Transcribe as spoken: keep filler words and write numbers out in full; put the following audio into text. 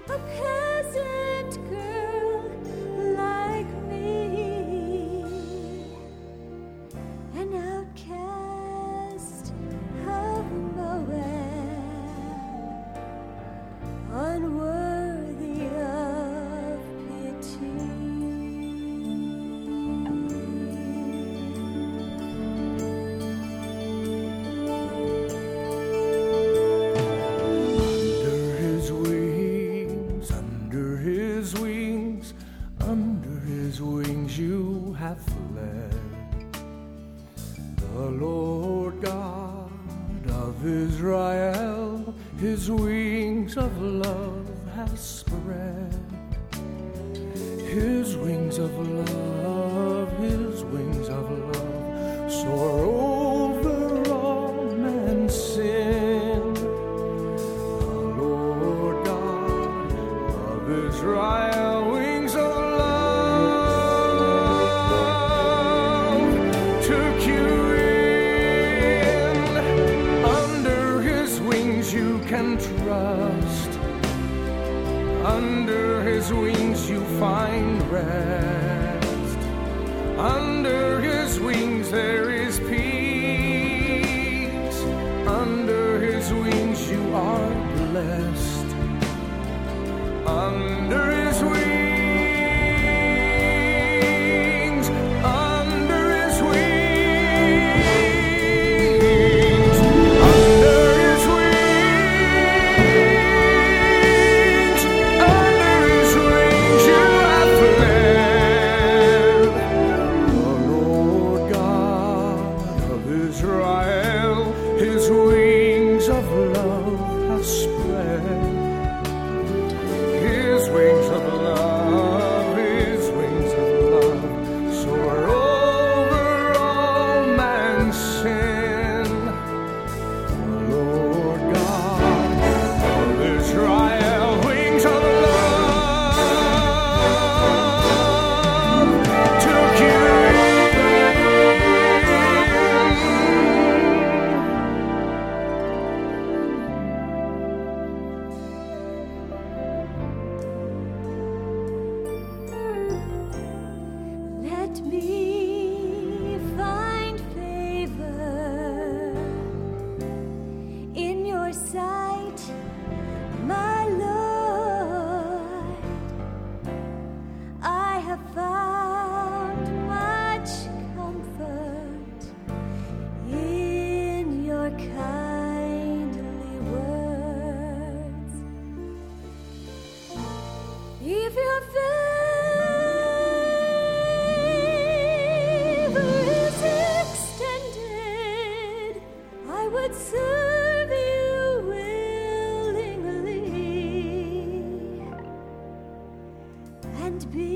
a peasant girl like me, an outcast of Moab, unworthy of pity. Under his wings you have fled. The Lord God of Israel, his wings of love have spread. His wings of love, his wings of love soar over all man's sin. The Lord God of Israel, wings of love took you in. Under his wings you can trust. Under his wings you find rest. Under his wings there is peace. Under his wings you are blessed. Under his wings, under his wings, under his wings, under his wings you have fled. The Lord God of Israel, his wings of love have spread. His wings of love, his wings of love soar over all man's sin. The Lord God of Israel, wings of love took you Let me find favor in your sight, my Lord. I have found much comfort in your kindly words. If your I would serve you willingly and be